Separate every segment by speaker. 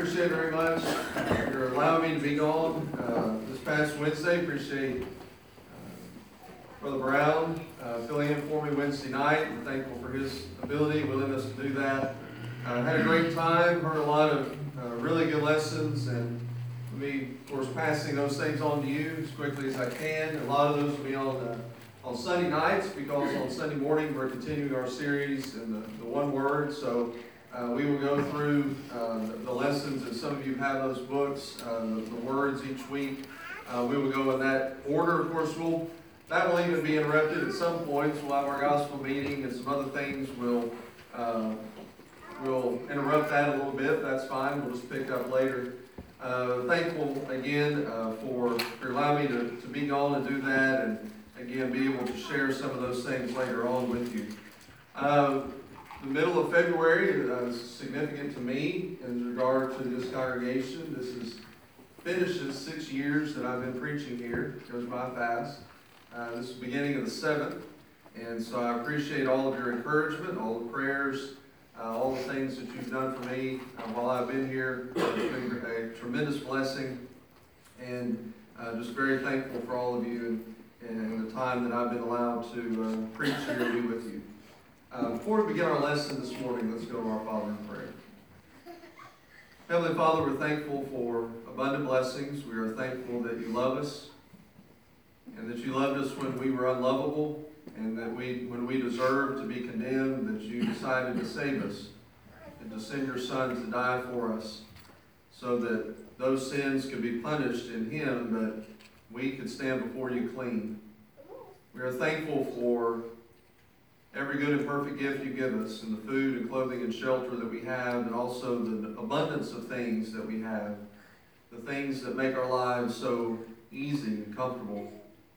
Speaker 1: appreciate it very much for allowing me to be gone this past Wednesday. Appreciate Brother Brown filling in for me Wednesday night. I'm thankful for his ability, willingness to do that. Had a great time, heard a lot of really good lessons, and me, of course, passing those things on to you as quickly as I can. A lot of those will be on Sunday nights, because on Sunday morning we're continuing our series in the one word. So we will go through the lessons, and some of you have those books, the words each week. We will go in that order. Of course, that will even be interrupted at some points. We'll have our gospel meeting and some other things. We'll interrupt that a little bit. That's fine. We'll just pick up later. Thankful again for allowing me to be gone and do that, and again be able to share some of those things later on with you. The middle of February is significant to me in regard to this congregation. This finishes 6 years that I've been preaching here. It goes by fast. This is the beginning of the 7th, and so I appreciate all of your encouragement, all the prayers, all the things that you've done for me while I've been here. It's been a tremendous blessing, and just very thankful for all of you and the time that I've been allowed to preach here and be with you. Before we begin our lesson this morning, let's go to our Father in prayer. Heavenly Father, we're thankful for abundant blessings. We are thankful that you love us, and that you loved us when we were unlovable, and that when we deserved to be condemned, that you decided to save us and to send your Son to die for us, so that those sins could be punished in him, but we could stand before you clean. We are thankful for every good and perfect gift you give us, and the food and clothing and shelter that we have, and also the abundance of things that we have, the things that make our lives so easy and comfortable.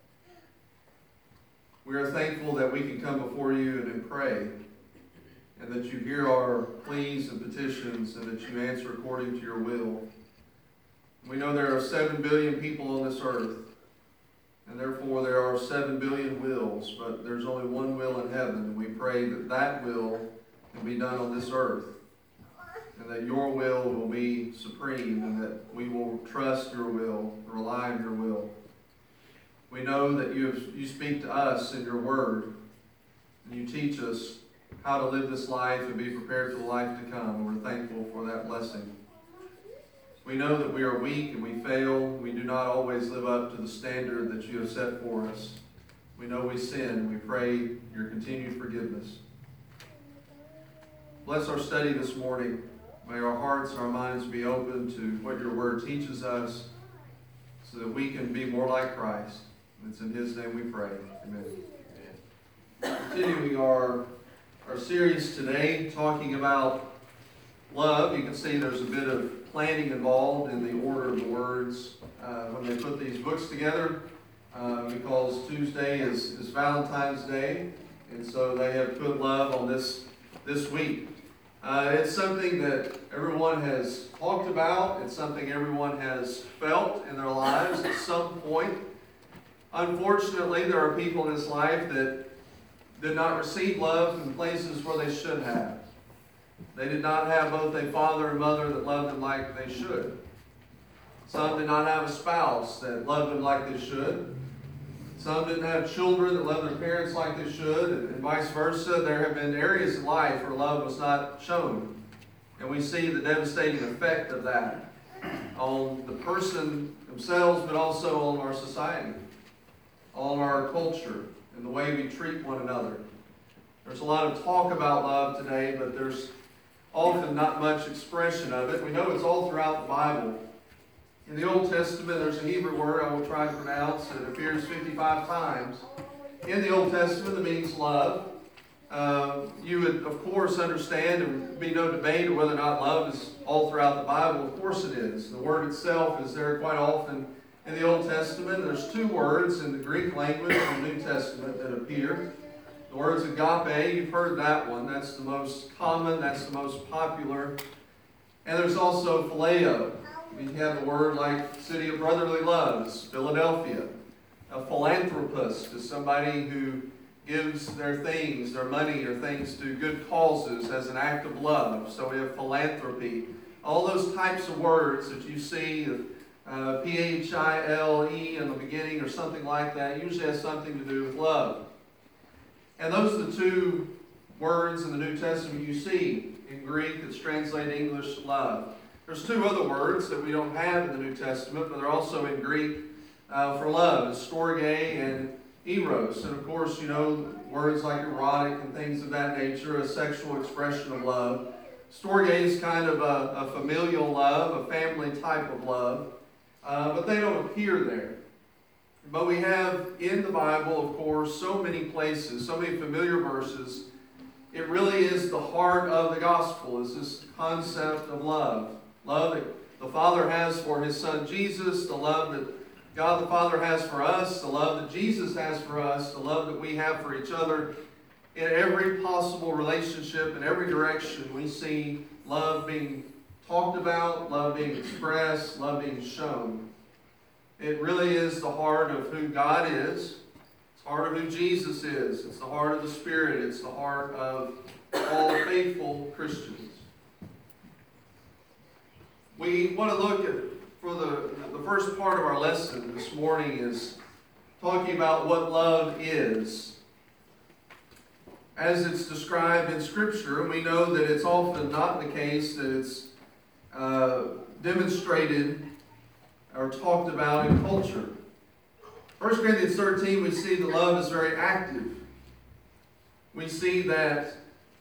Speaker 1: We are thankful that we can come before you and pray, and that you hear our pleas and petitions, and that you answer according to your will. We know there are 7 billion people on this earth, and therefore there are 7 billion wills, but there's only one will in heaven, and we pray that that will can be done on this earth, and that your will be supreme, and that we will trust your will, rely on your will. We know that you speak to us in your word, and you teach us how to live this life and be prepared for the life to come, and we're thankful for that blessing. We know that we are weak and we fail. We do not always live up to the standard that you have set for us. We know we sin. We pray your continued forgiveness. Bless our study this morning. May our hearts and our minds be open to what your word teaches us, so that we can be more like Christ. It's in his name we pray. Amen. Continuing our series today, talking about love. You can see there's a bit of planning involved in the order of the words when they put these books together, because Tuesday is Valentine's Day, and so they have put love on this week. It's something that everyone has talked about. It's something everyone has felt in their lives at some point. Unfortunately, there are people in this life that did not receive love in places where they should have. They did not have both a father and mother that loved them like they should. Some did not have a spouse that loved them like they should. Some didn't have children that loved their parents like they should, and vice versa. There have been areas in life where love was not shown. And we see the devastating effect of that on the person themselves, but also on our society, on our culture, and the way we treat one another. There's a lot of talk about love today, but there's often not much expression of it. We know it's all throughout the Bible. In the Old Testament, there's a Hebrew word I will try to pronounce. It appears 55 times in the Old Testament that means love. You would, of course, understand, and would be no debate of whether or not love is all throughout the Bible. Of course it is. The word itself is there quite often in the Old Testament. There's 2 words in the Greek language in the New Testament that appear. The word's agape. You've heard that one. That's the most common. That's the most popular. And there's also phileo. We have a word like City of Brotherly Love, is Philadelphia. A philanthropist is somebody who gives their things, their money or things to good causes as an act of love. So we have philanthropy. all those types of words that you see, P-H-I-L-E in the beginning or something like that, usually has something to do with love. And those are the two words in the New Testament you see in Greek that's translated English love. There's two other words that we don't have in the New Testament, but they're also in Greek for love. It's storge and eros. And of course, you know, words like erotic and things of that nature, a sexual expression of love. Storge is kind of a familial love, a family type of love, but they don't appear there. But we have in the Bible, of course, so many places, so many familiar verses. It really is the heart of the gospel, is this concept of love. Love that the Father has for His Son Jesus, the love that God the Father has for us, the love that Jesus has for us, the love that we have for each other. In every possible relationship, in every direction, we see love being talked about, love being expressed, love being shown. It really is the heart of who God is. It's the heart of who Jesus is. It's the heart of the Spirit. It's the heart of all faithful Christians. We want to look at, for the first part of our lesson this morning is talking about what love is. As it's described in Scripture, we know that it's often not the case that it's demonstrated or talked about in culture. 1 Corinthians 13, we see that love is very active. We see that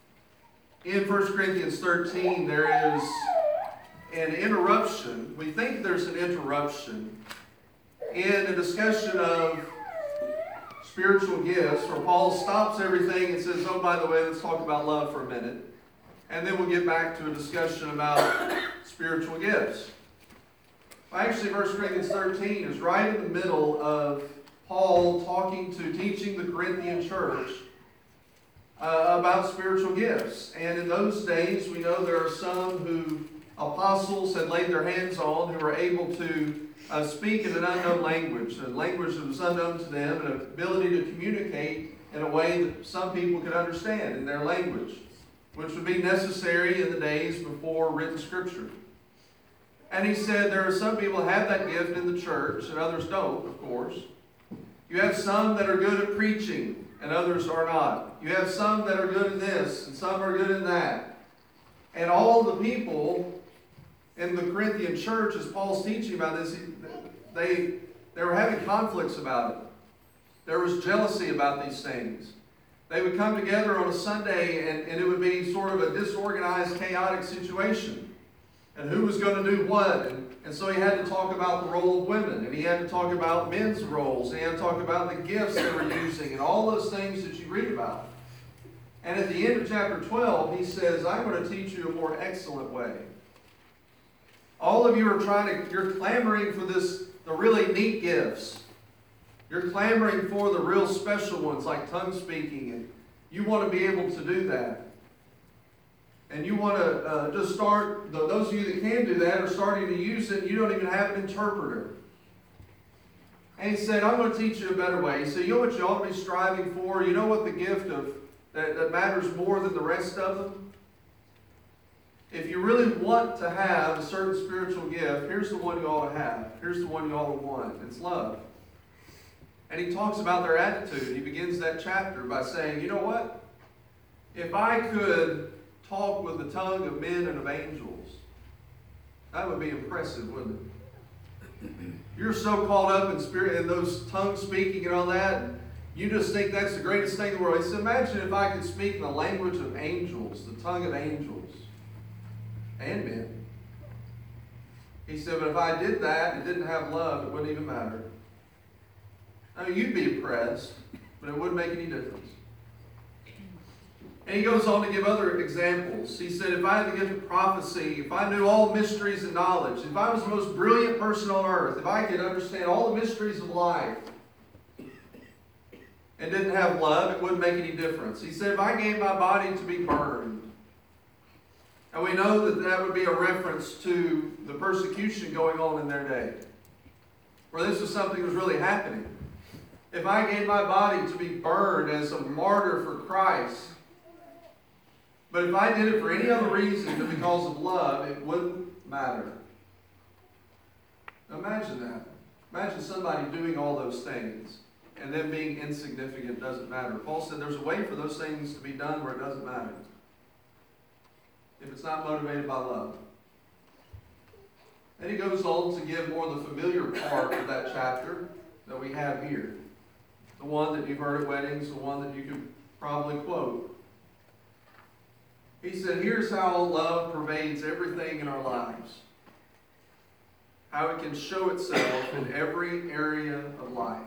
Speaker 1: in 1 Corinthians 13 there is an interruption. We think there's an interruption in a discussion of spiritual gifts, where Paul stops everything and says, oh, by the way, let's talk about love for a minute. And then we'll get back to a discussion about spiritual gifts. Well, actually, 1 Corinthians 13 is right in the middle of Paul teaching the Corinthian church about spiritual gifts. And in those days, we know there are some who apostles had laid their hands on who were able to speak in an unknown language, a language that was unknown to them, an ability to communicate in a way that some people could understand in their language, which would be necessary in the days before written Scripture. And he said there are some people who have that gift in the church and others don't, of course. You have some that are good at preaching and others are not. You have some that are good in this and some are good in that. And all the people in the Corinthian church, as Paul's teaching about this, they were having conflicts about it. There was jealousy about these things. They would come together on a Sunday and it would be sort of a disorganized, chaotic situation. And who was going to do what? And so he had to talk about the role of women. And he had to talk about men's roles. And he had to talk about the gifts they were using. And all those things that you read about. And at the end of chapter 12, he says, I'm going to teach you a more excellent way. All of you are you're clamoring for the really neat gifts. You're clamoring for the real special ones like tongue speaking. And you want to be able to do that. And you want to just start, those of you that can do that are starting to use it. You don't even have an interpreter. And he said, I'm going to teach you a better way. He said, you know what you ought to be striving for? You know what the gift of that matters more than the rest of them? If you really want to have a certain spiritual gift, here's the one you ought to have. Here's the one you ought to want. It's love. And he talks about their attitude. He begins that chapter by saying, you know what? If I could talk with the tongue of men and of angels, that would be impressive, wouldn't it? You're so caught up in spirit and those tongue speaking and all that, and you just think that's the greatest thing in the world. He said, imagine if I could speak in the language of angels, the tongue of angels and men. He said, but if I did that and didn't have love, it wouldn't even matter. I mean, you'd be impressed, but it wouldn't make any difference. And he goes on to give other examples. He said, if I had the gift of prophecy, if I knew all mysteries and knowledge, if I was the most brilliant person on earth, if I could understand all the mysteries of life and didn't have love, it wouldn't make any difference. He said, if I gave my body to be burned, and we know that that would be a reference to the persecution going on in their day, where this was something that was really happening. If I gave my body to be burned as a martyr for Christ, but if I did it for any other reason than because of love, it wouldn't matter. Now imagine that. Imagine somebody doing all those things and then being insignificant doesn't matter. Paul said there's a way for those things to be done where it doesn't matter. If it's not motivated by love. And he goes on to give more of the familiar part of that chapter that we have here. The one that you've heard at weddings, the one that you could probably quote. He said, here's how love pervades everything in our lives. How it can show itself in every area of life.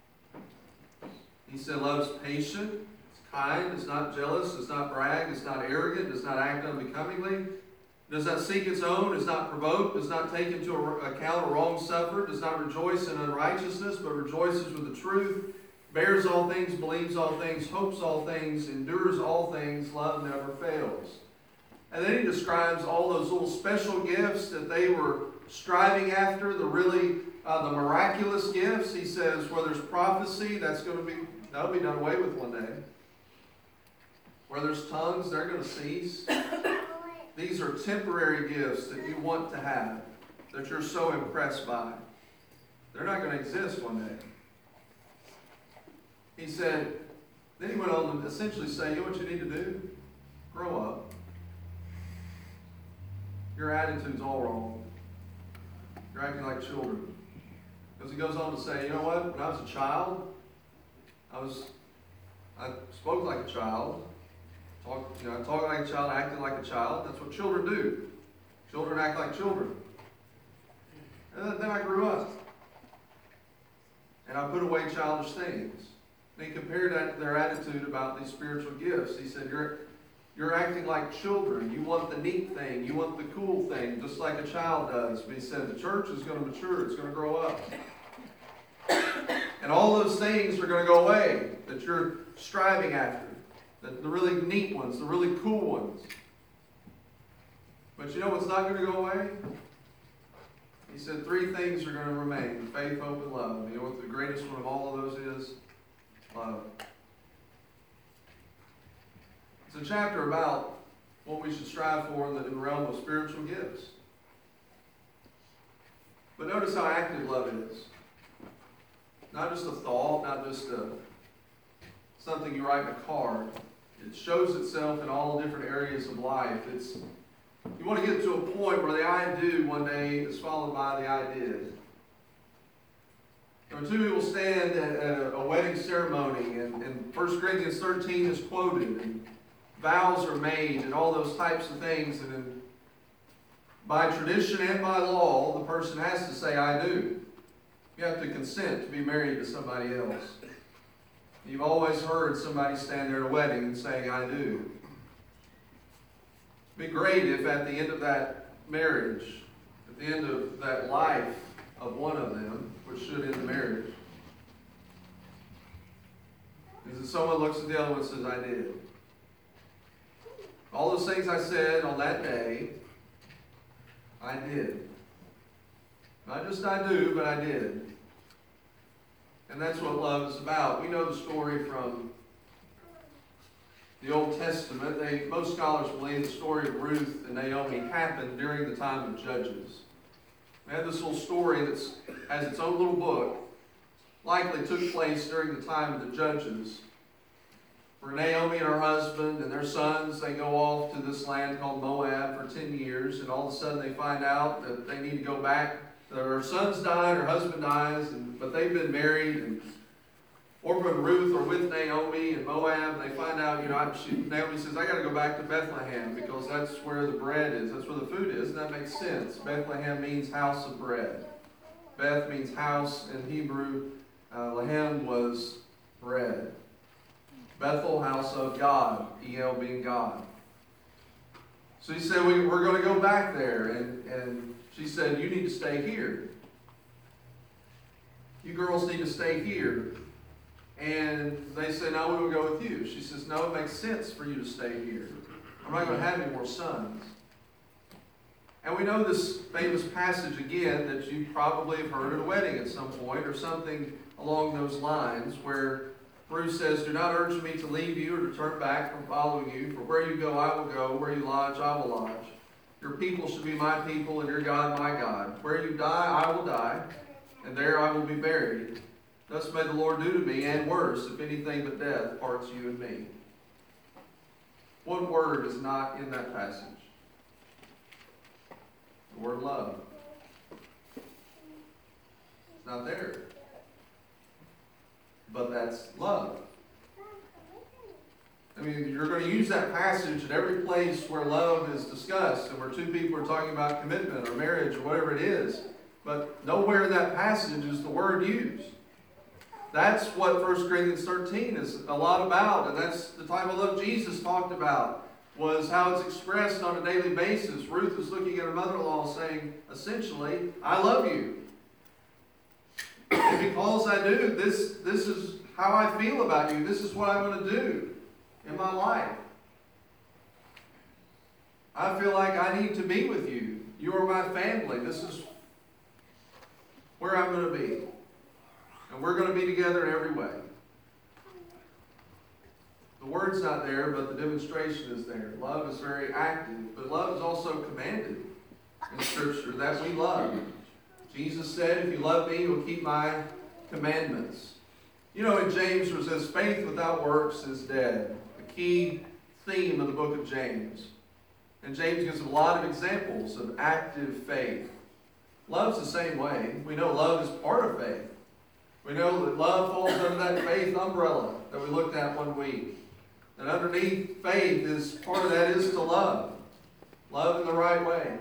Speaker 1: He said, love's patient, it's kind, it's not jealous, it's not brag, it's not arrogant, does not act unbecomingly, does not seek its own, is not provoked, does not take into account a wrong suffered, does not rejoice in unrighteousness, but rejoices with the truth, bears all things, believes all things, hopes all things, endures all things, love never fails. And then he describes all those little special gifts that they were striving after, the miraculous gifts. He says, where there's prophecy, that'll be done away with one day. Where there's tongues, they're going to cease. These are temporary gifts that you want to have, that you're so impressed by. They're not going to exist one day. He said, then he went on to essentially say, you know what you need to do? Grow up. Your attitude's all wrong. You're acting like children. Because he goes on to say, you know what? When I was a child, I spoke like a child. I talked like a child, acted like a child. That's what children do. Children act like children. And then I grew up. And I put away childish things. And he compared their attitude about these spiritual gifts. He said, you're acting like children. You want the neat thing. You want the cool thing, just like a child does. But he said the church is going to mature. It's going to grow up. And all those things are going to go away that you're striving after. The really neat ones, the really cool ones. But you know what's not going to go away? He said 3 things are going to remain: faith, hope, and love. You know what the greatest one of all of those is? Love. It's a chapter about what we should strive for in the realm of spiritual gifts. But notice how active love is. Not just a thought, not just something you write in a card. It shows itself in all different areas of life. You want to get to a point where the I do one day is followed by the I did. When 2 people stand at a wedding ceremony and 1 Corinthians 13 is quoted and vows are made and all those types of things, and then by tradition and by law, the person has to say, I do. You have to consent to be married to somebody else. You've always heard somebody stand there at a wedding and saying, I do. It'd be great if at the end of that marriage, at the end of that life of one of them, which should end the marriage, is that someone looks at the other one and says, I did. All those things I said on that day, I did. Not just I do, but I did. And that's what love is about. We know the story from the Old Testament. Most scholars believe the story of Ruth and Naomi happened during the time of Judges. They have this little story that has its own little book, likely took place during the time of the Judges, where Naomi and her husband and their sons, they go off to this land called Moab for 10 years, and all of a sudden they find out that they need to go back. Her sons died, her husband dies, but they've been married, and Orpah and Ruth are with Naomi in Moab, and they find out, Naomi says, I got to go back to Bethlehem because that's where the bread is, that's where the food is, and that makes sense. Bethlehem means house of bread. Beth means house in Hebrew. Lehem was bread. Bethel, house of God, El being God. So he said, we're going to go back there, and she said, you need to stay here. You girls need to stay here. And they said, no, we will go with you. She says, no, it makes sense for you to stay here. I'm not going to have any more sons. And we know this famous passage again that you probably have heard at a wedding at some point or something along those lines, where Ruth says, do not urge me to leave you or to turn back from following you, for where you go I will go, where you lodge I will lodge. Your people should be my people, and your God my God. Where you die, I will die, and there I will be buried. Thus may the Lord do to me, and worse, if anything but death parts you and me. One word is not in that passage. The word love. It's not there. But that's love. I mean, you're going to use that passage at every place where love is discussed and where two people are talking about commitment or marriage or whatever it is. But nowhere in that passage is the word used. That's what 1 Corinthians 13 is a lot about, and that's the type of love Jesus talked about, was how it's expressed on a daily basis. Ruth is looking at her mother-in-law saying, essentially, I love you. And because I do, this is how I feel about you. This is what I'm going to do in my life. I feel like I need to be with you. You are my family. This is where I'm going to be. And we're going to be together in every way. The word's not there, but the demonstration is there. Love is very active, but love is also commanded in Scripture that we love. Jesus said, if you love me, you will keep my commandments. You know, in James it says, faith without works is dead. The key theme of the book of James. And James gives a lot of examples of active faith. Love's the same way. We know love is part of faith. We know that love falls under that faith umbrella that we looked at one week. And underneath faith is, part of that is to love. Love in the right way.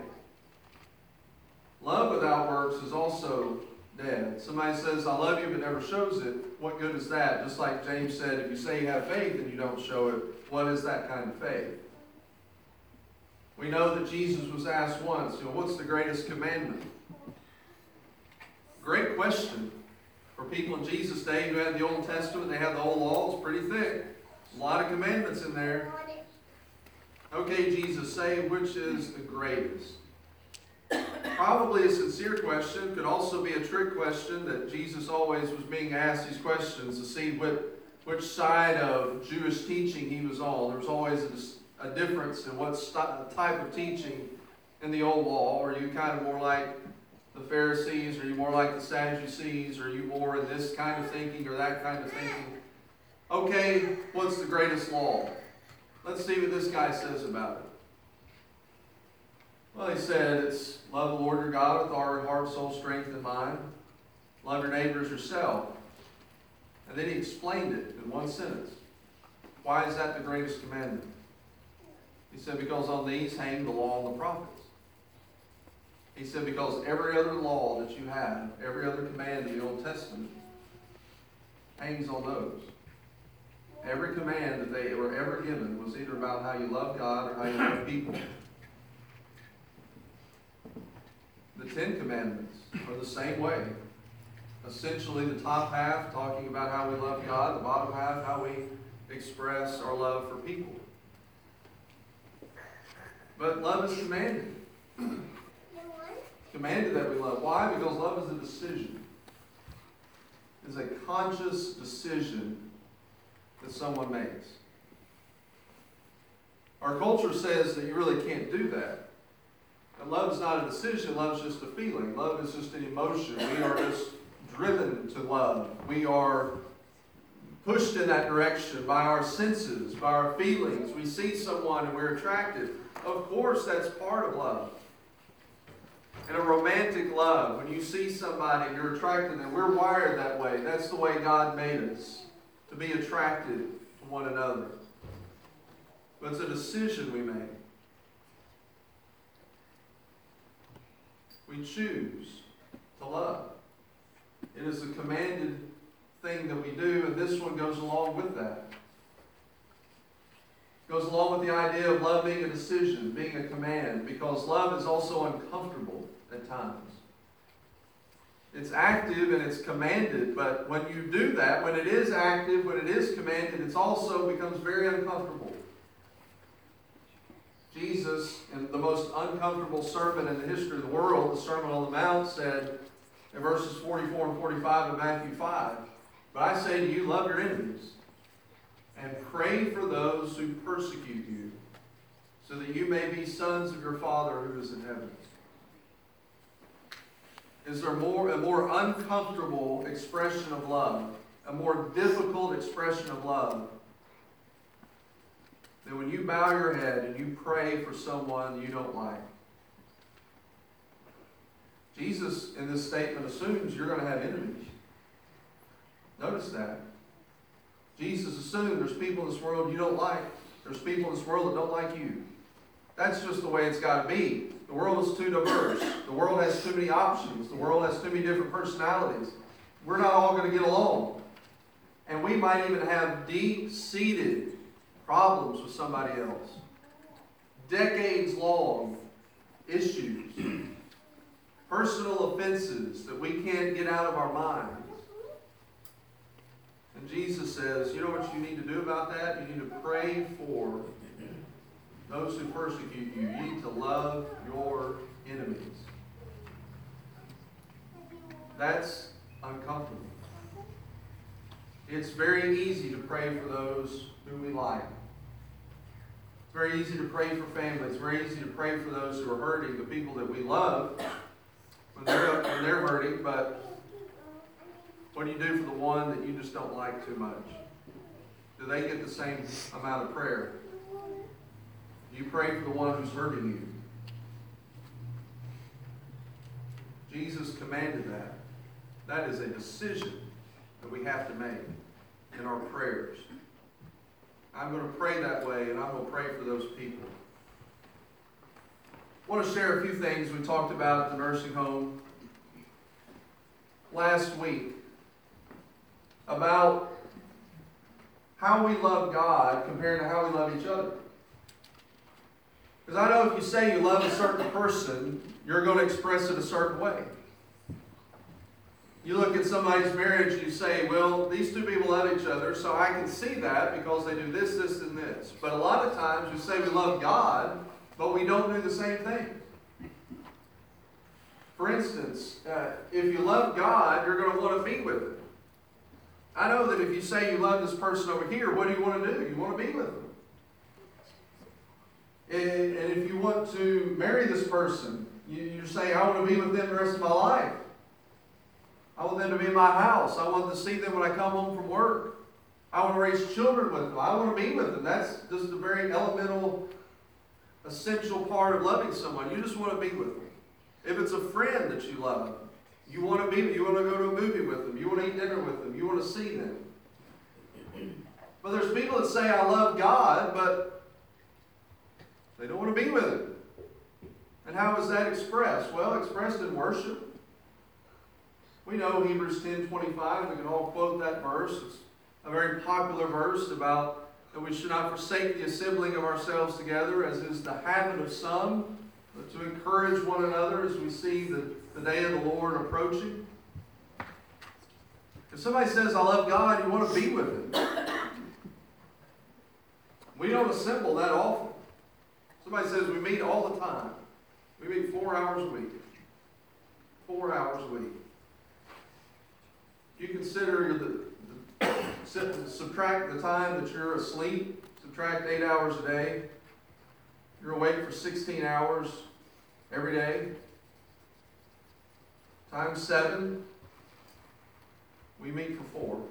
Speaker 1: Love without works is also dead. Somebody says, I love you, but never shows it. What good is that? Just like James said, if you say you have faith and you don't show it, what is that kind of faith? We know that Jesus was asked once, what's the greatest commandment? Great question. For people in Jesus' day who had the Old Testament, they had the old law, it's pretty thick. A lot of commandments in there. Okay, Jesus, say which is the greatest? Probably a sincere question. Could also be a trick question that Jesus always was being asked these questions to see which side of Jewish teaching he was on. There was always a difference in what type of teaching in the old law. Are you kind of more like the Pharisees? Are you more like the Sadducees? Are you more in this kind of thinking or that kind of thinking? Okay, what's the greatest law? Let's see what this guy says about it. Well, he said it's love the Lord your God with all your heart, soul, strength, and mind. Love your neighbor as yourself. And then he explained it in one sentence. Why is that the greatest commandment? He said, because on these hang the law and the prophets. He said, because every other law that you have, every other command in the Old Testament, hangs on those. Every command that they were ever given was either about how you love God or how you love people. The Ten Commandments are the same way. Essentially, the top half talking about how we love God, the bottom half how we express our love for people. But love is commanded. Commanded that we love. Why? Because love is a decision. It's a conscious decision that someone makes. Our culture says that you really can't do that. And love is not a decision, love is just a feeling. Love is just an emotion. We are just driven to love. We are pushed in that direction by our senses, by our feelings. We see someone and we're attracted. Of course, that's part of love. And a romantic love, when you see somebody and you're attracted to them, we're wired that way. That's the way God made us, to be attracted to one another. But it's a decision we make. We choose to love. It is a commanded thing that we do, and this one goes along with that. It goes along with the idea of love being a decision, being a command, because love is also uncomfortable at times. It's active and it's commanded, but when you do that, when it is active, when it is commanded, it also becomes very uncomfortable. Jesus, in the most uncomfortable sermon in the history of the world, the Sermon on the Mount, said in verses 44 and 45 of Matthew 5, but I say to you, love your enemies and pray for those who persecute you, so that you may be sons of your Father who is in heaven. Is there a more uncomfortable expression of love, a more difficult expression of love, than when you bow your head and you pray for someone you don't like? Jesus, in this statement, assumes you're going to have enemies. Notice that. Jesus assumed there's people in this world you don't like. There's people in this world that don't like you. That's just the way it's got to be. The world is too diverse. The world has too many options. The world has too many different personalities. We're not all going to get along. And we might even have deep-seated problems with somebody else. Decades-long issues. Personal offenses that we can't get out of our minds. And Jesus says, you know what you need to do about that? You need to pray for those who persecute you. You need to love your enemies. That's uncomfortable. It's very easy to pray for those whom we like. It's very easy to pray for family. It's very easy to pray for those who are hurting, the people that we love when they're hurting. But what do you do for the one that you just don't like too much? Do they get the same amount of prayer? You pray for the one who's hurting you. Jesus commanded that. That is a decision that we have to make in our prayers. I'm going to pray that way, and I'm going to pray for those people. I want to share a few things we talked about at the nursing home last week about how we love God compared to how we love each other. Because I know if you say you love a certain person, you're going to express it a certain way. You look at somebody's marriage and you say, well, these two people love each other, so I can see that because they do this, this, and this. But a lot of times we say we love God, but we don't do the same thing. For instance, if you love God, you're going to want to be with Him. I know that if you say you love this person over here, what do you want to do? You want to be with them. And if you want to marry this person, you say, I want to be with them the rest of my life. I want them to be in my house. I want to see them when I come home from work. I want to raise children with them. I want to be with them. That's just a very elemental, essential part of loving someone. You just want to be with them. If it's a friend that you love, you want to be. You want to go to a movie with them. You want to eat dinner with them. You want to see them. But there's people that say, I love God, but they don't want to be with Him. And how is that expressed? Well, expressed in worship. We know Hebrews 10:25. We can all quote that verse. It's a very popular verse about that we should not forsake the assembling of ourselves together, as is the habit of some, but to encourage one another as we see the day of the Lord approaching. If somebody says, I love God, you want to be with Him. We don't assemble that often. Somebody says we meet all the time. We meet 4 hours a week. 4 hours a week. You consider subtract the time that you're asleep, subtract 8 hours a day. You're awake for 16 hours every day. Times 7, we meet for 4.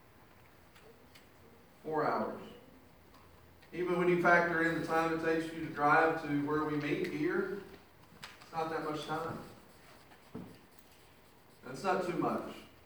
Speaker 1: 4 hours. Even when you factor in the time it takes you to drive to where we meet here, it's not that much time. That's not too much.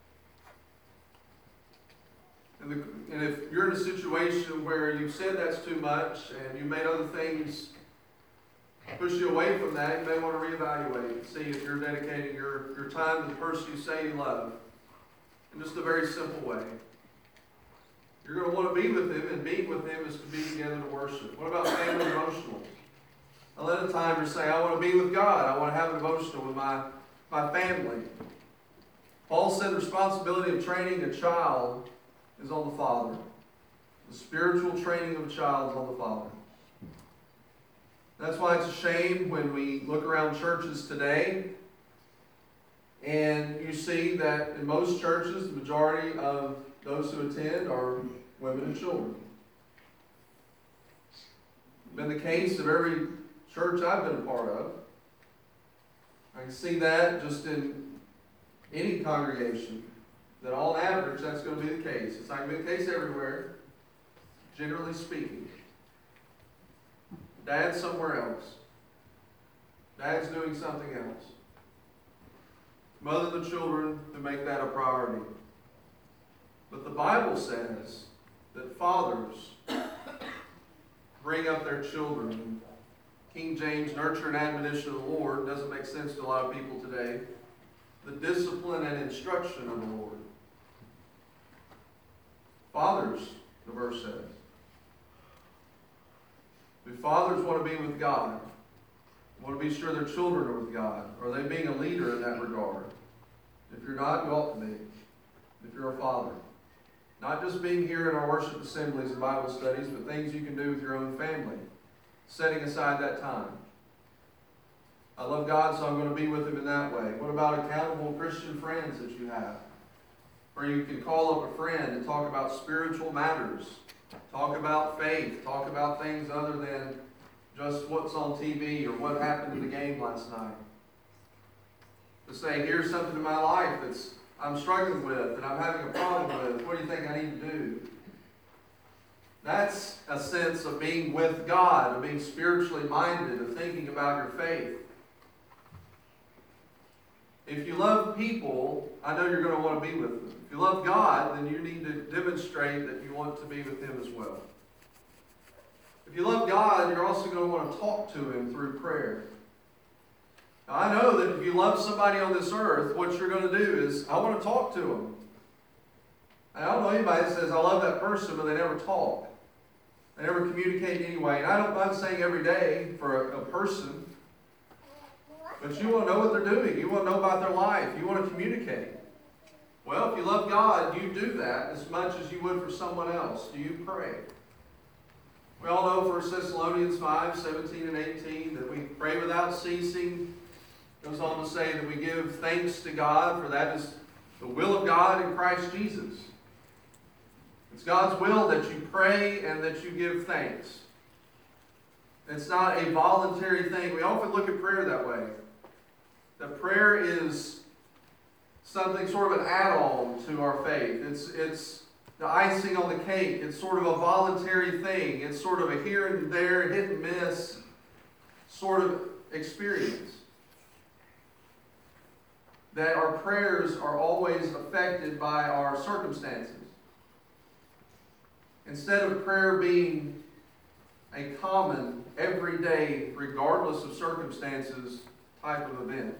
Speaker 1: And if you're in a situation where you've said that's too much and you made other things push you away from that, you may want to reevaluate and see if you're dedicating your time to the person you say you love in just a very simple way. You're going to want to be with Him, and being with Him is to be together to worship. What about family devotionals? Now let a timer say, I want to be with God. I want to have a devotional with my family. Paul said the responsibility of training a child is on the father. The spiritual training of a child is on the father. That's why it's a shame when we look around churches today and you see that in most churches, the majority of those who attend are women and children. been the case of every church I've been a part of. I can see that just in any congregation, that on average that's going to be the case. It's not going to be the case everywhere, generally speaking. Dad's somewhere else. Dad's doing something else. Mother the children to make that a priority. But the Bible says that fathers bring up their children. King James, nurture and admonition of the Lord, doesn't make sense to a lot of people today. The discipline and instruction of the Lord. Fathers, the verse says. Do fathers want to be with God? Want to be sure their children are with God? Are they being a leader in that regard? If you're not, you ought to be. If you're a father. Not just being here in our worship assemblies and Bible studies, but things you can do with your own family. Setting aside that time. I love God, so I'm going to be with Him in that way. What about accountable Christian friends that you have? Where you can call up a friend and talk about spiritual matters. Talk about faith. Talk about things other than just what's on TV or what happened in the game last night. To say, here's something in my life that's I'm struggling with and I'm having a problem with. What do you think I need to do? That's a sense of being with God, of being spiritually minded, of thinking about your faith. If you love people, I know you're going to want to be with them. If you love God, then you need to demonstrate that you want to be with Him as well. If you love God, you're also going to want to talk to Him through prayer. Now, I know that if you love somebody on this earth, what you're going to do is, I want to talk to them. I don't know anybody that says, I love that person, but they never talk. They never communicate anyway. And I'm not saying every day for a person, but you want to know what they're doing. You want to know about their life. You want to communicate. Well, if you love God, you do that as much as you would for someone else. Do you pray? We all know 1 Thessalonians 5, 17 and 18, that we pray without ceasing. It goes on to say that we give thanks to God, for that is the will of God in Christ Jesus. It's God's will that you pray and that you give thanks. It's not a voluntary thing. We often look at prayer that way. That prayer is something sort of an add-on to our faith. It's the icing on the cake. It's sort of a voluntary thing. It's sort of a here and there, hit and miss sort of experience. That our prayers are always affected by our circumstances. Instead of prayer being a common, everyday, regardless of circumstances type of event.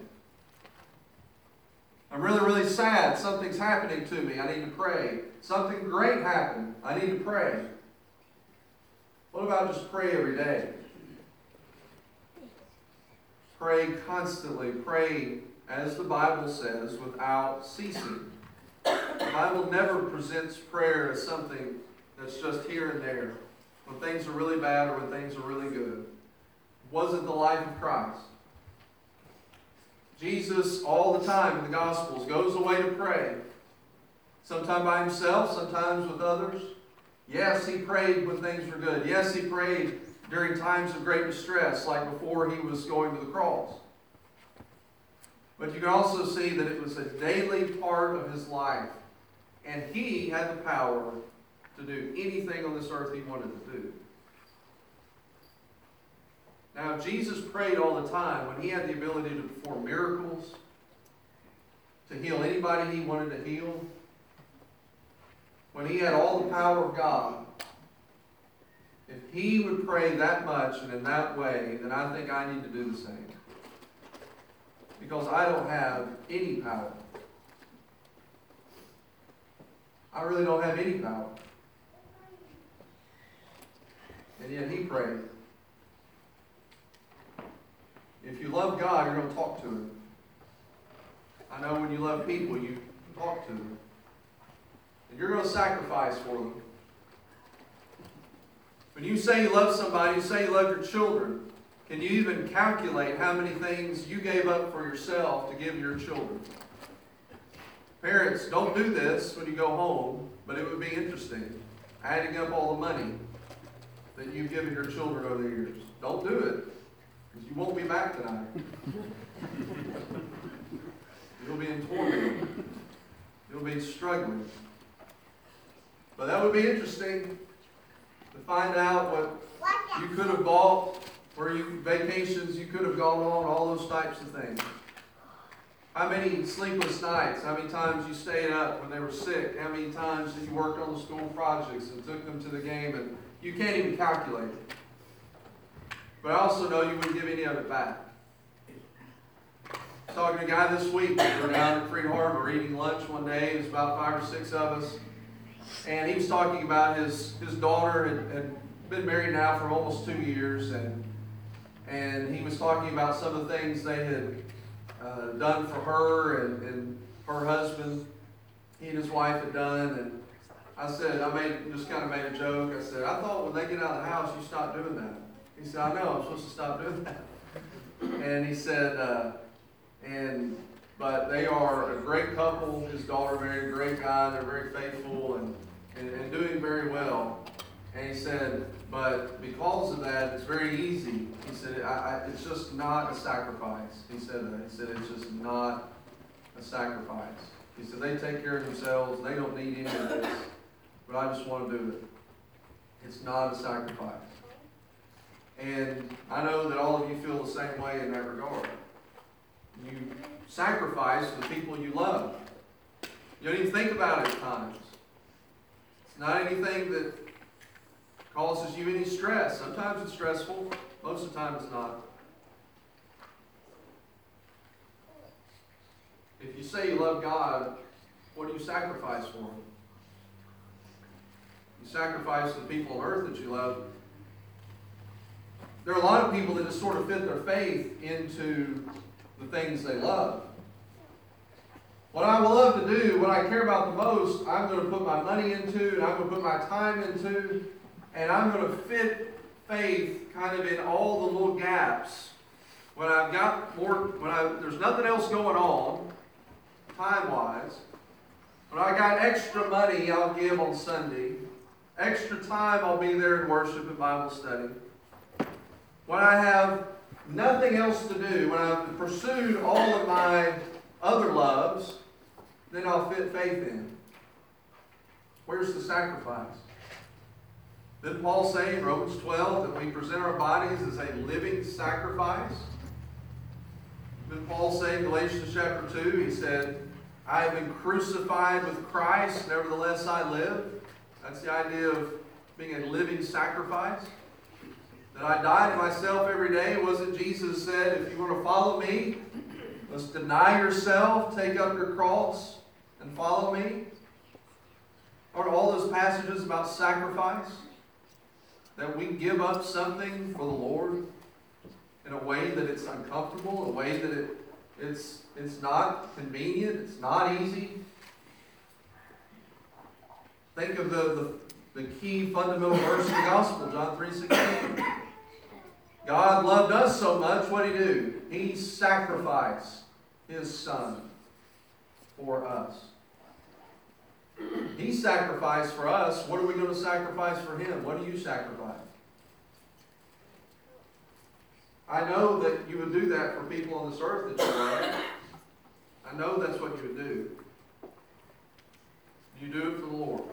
Speaker 1: I'm really, really sad. Something's happening to me. I need to pray. Something great happened. I need to pray. What about just pray every day? Pray constantly. Pray, as the Bible says, without ceasing. The Bible never presents prayer as something that's just here and there, when things are really bad or when things are really good. It wasn't the life of Christ. Jesus, all the time in the Gospels, goes away to pray. Sometimes by himself, sometimes with others. Yes, he prayed when things were good. Yes, he prayed during times of great distress, like before he was going to the cross. But you can also see that it was a daily part of his life. And he had the power to do anything on this earth he wanted to do. Now, Jesus prayed all the time when he had the ability to perform miracles, to heal anybody he wanted to heal, when he had all the power of God. If he would pray that much and in that way, then I think I need to do the same. Because I don't have any power. I really don't have any power. And yet he prayed. If you love God, you're going to talk to him. I know when you love people, you talk to them. And you're going to sacrifice for them. When you say you love somebody, you say you love your children, can you even calculate how many things you gave up for yourself to give your children? Parents, don't do this when you go home, but it would be interesting. Adding up all the money that you've given your children over the years. Don't do it, because you won't be back tonight. You'll be in torment. You'll be struggling. But that would be interesting to find out what you could have bought, vacations you could have gone on, all those types of things. How many sleepless nights, how many times you stayed up when they were sick, how many times that you worked on the school projects and took them to the game, and you can't even calculate it. But I also know you wouldn't give any of it back. I was talking to a guy this week. We were down at Freed Harbor eating lunch one day. It was about 5 or 6 of us. And he was talking about his daughter had been married now for almost 2 years. And he was talking about some of the things they had done for her and her husband, he and his wife had done. And I said, just kind of made a joke. I said, I thought when they get out of the house, you stop doing that. He said, I know, I'm supposed to stop doing that. And he said, but they are a great couple. His daughter married a great guy. They're very faithful and doing very well. And he said, but because of that, it's very easy. He said, it's just not a sacrifice. He said that. He said, it's just not a sacrifice. He said, they take care of themselves. They don't need any of this. But I just want to do it. It's not a sacrifice. And I know that all of you feel the same way in that regard. You sacrifice for the people you love. You don't even think about it at times. It's not anything that causes you any stress. Sometimes it's stressful. Most of the time it's not. If you say you love God, what do you sacrifice for Him? You sacrifice for the people on earth that you love. There are a lot of people that just sort of fit their faith into the things they love. What I love to do, what I care about the most, I'm going to put my money into, and I'm going to put my time into, and I'm going to fit faith kind of in all the little gaps. When I've got there's nothing else going on, time-wise. When I got extra money, I'll give on Sunday. Extra time, I'll be there in worship and Bible study. When I have nothing else to do, when I've pursued all of my other loves, then I'll fit faith in. Where's the sacrifice? Didn't Paul say in Romans 12 that we present our bodies as a living sacrifice? Didn't Paul say in Galatians chapter 2, he said, I have been crucified with Christ, nevertheless I live. That's the idea of being a living sacrifice. That I die to myself every day. Wasn't Jesus said, if you want to follow me, let's deny yourself, take up your cross, and follow me? Aren't all those passages about sacrifice? That we give up something for the Lord in a way that it's uncomfortable, a way that it's not convenient, it's not easy. Think of the key fundamental verse of the gospel, John 3:16. God loved us so much, what did He do? He sacrificed His Son for us. He sacrificed for us. What are we going to sacrifice for Him? What do you sacrifice? I know that you would do that for people on this earth that you love. I know that's what you would do. You do it for the Lord.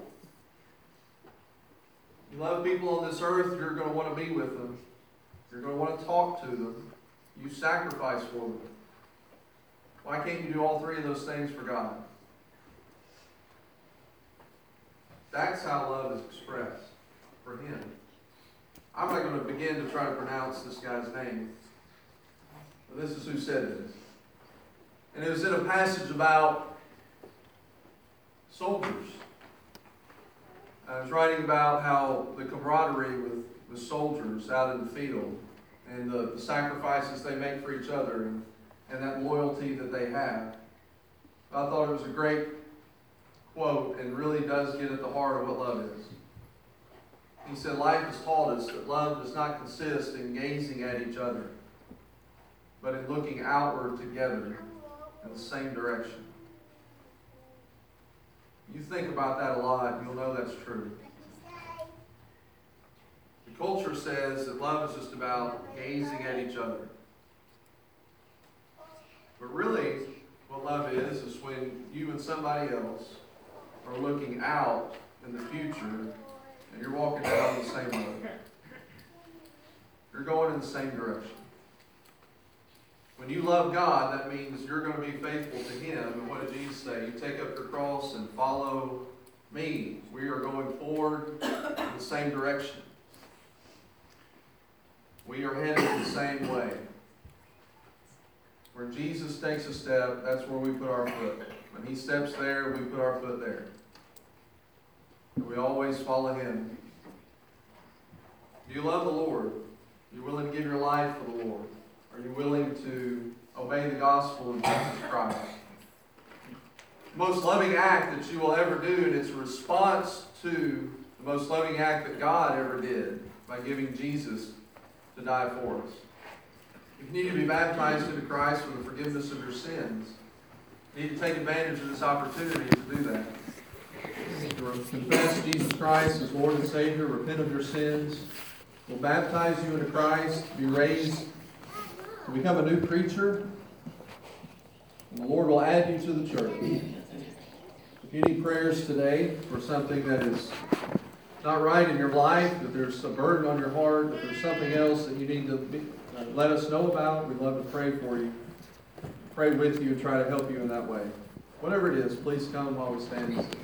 Speaker 1: You love people on this earth, you're going to want to be with them. You're going to want to talk to them. You sacrifice for them. Why can't you do all three of those things for God? That's how love is expressed for Him. I'm not going to begin to try to pronounce this guy's name. But this is who said this. And it was in a passage about soldiers. I was writing about how the camaraderie with soldiers out in the field and the sacrifices they make for each other and that loyalty that they have. I thought it was a great quote and really does get at the heart of what love is. He said, life has taught us that love does not consist in gazing at each other, but in looking outward together in the same direction. You think about that a lot, you'll know that's true. The culture says that love is just about gazing at each other. But really, what love is when you and somebody else are looking out in the future and you're walking down the same road. You're going in the same direction. When you love God, that means you're going to be faithful to Him. And what did Jesus say? You take up your cross and follow me. We are going forward in the same direction. We are headed the same way. Where Jesus takes a step, that's where we put our foot. When He steps there, we put our foot there. And we always follow Him. Do you love the Lord? Are you willing to give your life for the Lord? Are you willing to obey the gospel of Jesus Christ? The most loving act that you will ever do, and it's a response to the most loving act that God ever did by giving Jesus to die for us. If you need to be baptized into Christ for the forgiveness of your sins, you need to take advantage of this opportunity to do that. To confess Jesus Christ as Lord and Savior, repent of your sins. We'll baptize you into Christ, be raised to become a new creature, and the Lord will add you to the church. If you need prayers today for something that is not right in your life, that there's a burden on your heart, that there's something else that you need to let us know about, we'd love to pray for you, pray with you, and try to help you in that way. Whatever it is, please come while we stand and sing.